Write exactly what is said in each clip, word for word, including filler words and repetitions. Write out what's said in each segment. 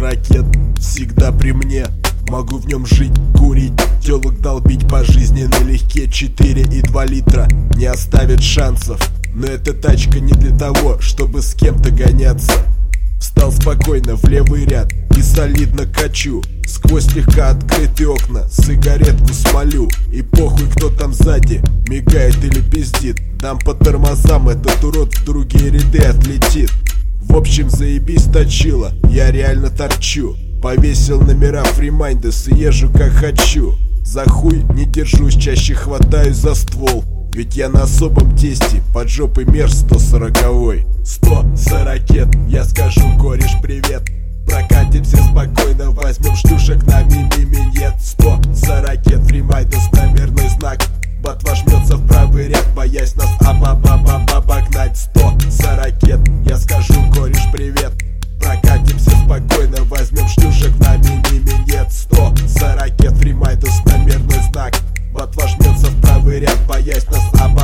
ракет всегда при мне. Могу в нем жить, курить, телок долбить по жизни налегке. Четыре и два литра не оставит шансов. Но эта тачка не для того, чтобы с кем-то гоняться. Встал спокойно в левый ряд и солидно качу. Сквозь слегка открытые окна сигаретку смолю. И похуй, кто там сзади мигает или пиздит. Дам по тормозам, этот урод в другие ряды отлетит. В общем, заебись точила, я реально торчу. Повесил номера фримайндес и езжу как хочу. За хуй не держусь, чаще хватаюсь за ствол. Ведь я на особом тесте, под жопой меж сто сороковой. Сто за ракет, я скажу, кореш, привет. Прокатимся спокойно, возьмем штушек на мими-минет. Сто за ракет, фримайндес, номерной знак. Батва жмется в правый ряд, боясь нас обогнать. Сто за ракет, я скажу, кореш, привет. Прокатимся спокойно, возьмем штушек на мими-минет. Сто за ракет, фримайндес, номерной знак. Батва жмется в правый ряд, боясь нас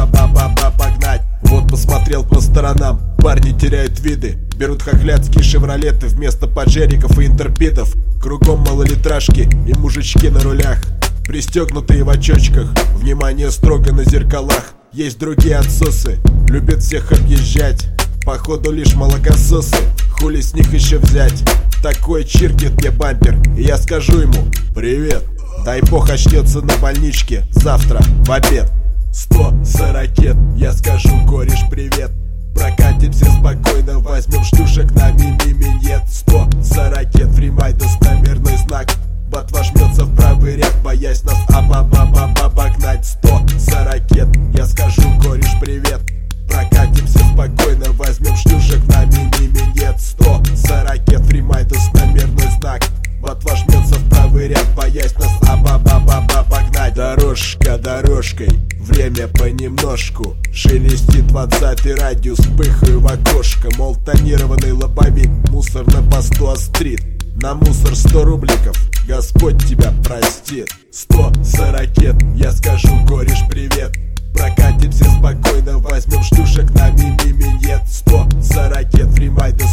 обогнать. Вот посмотрел по сторонам, парни теряют виды. Берут хохлядские шевролеты вместо паджериков и интерпидов. Кругом малолитражки и мужички на рулях, пристегнутые в очочках, внимание строго на зеркалах. Есть другие отсосы, любят всех объезжать. Походу лишь молокососы, хули с них еще взять. Такой чиркнет мне бампер, и я скажу ему: привет. Дай бог очнется на больничке завтра в обед. Сто за ракет, я скажу, кореш, привет. Прокатимся спокойно, возьмем штушек на мими-минет. Сто за ракет, фримайндес, номерной знак. Батва жмется в правый ряд, боясь нас обогнать. Сто за ракет, я скажу, кореш, привет. Прокатимся спокойно, возьмем штушек на мими-минет. Сто за ракет, фримайндес, номерной знак. Батва жмется в правый ряд, боясь нас обогнать. Дорожка дорожкой, время понемножку. Шелестит двадцатый радиус, пыхаю в окошко. Мол, тонированный лобовик, мусор на посту острит. На мусор сто рубликов, Господь тебя простит. Сто за ракет, я скажу, кореш, привет. Прокатимся спокойно, возьмем штушек на мими-минет. Сто за ракет, фримайндес,